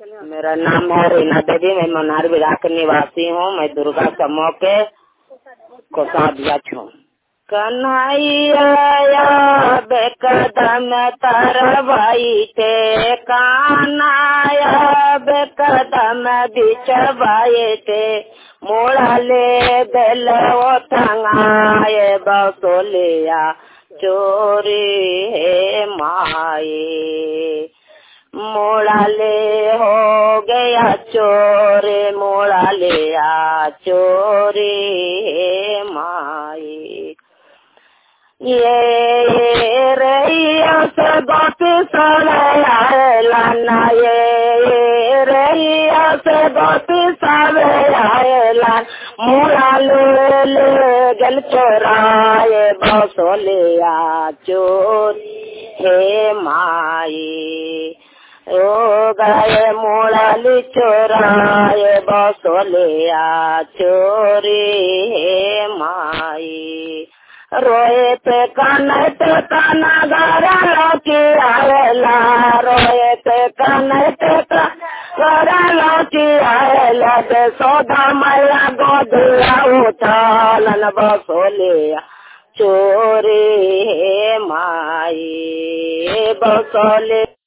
मेरा नाम है रीना देवी, मैं मनार विराट के निवासी हूँ। मैं दुर्गा समूह के कोषाध्यक्ष हूँ। कन्हैया बेकदम तरवाई थे, कान्हैया बेकदम बिछवाए थे, मोड़ा ले बेल ओठंगाए बसोलिया चोरी है माए। मोड़ा ले हो गया चोरे, मोड़ा ले आ चोरी है माए। ये रैया से गोपी सवे लाना, ये रैया से गोपी सवे लान, मोड़ा ले गल चोराए बसोलिया चोरी हे माई। ओ गए मोड़ा चोराए बसोलिया चोरी हे माई। रोए पे कान्हे पे काना गारा लौकी आएला, रोए पे कान्हे पे गारा लौकी आएला, सोधा मैया गोदिया उठालन बसोलिया चोरी हे माई बसोले।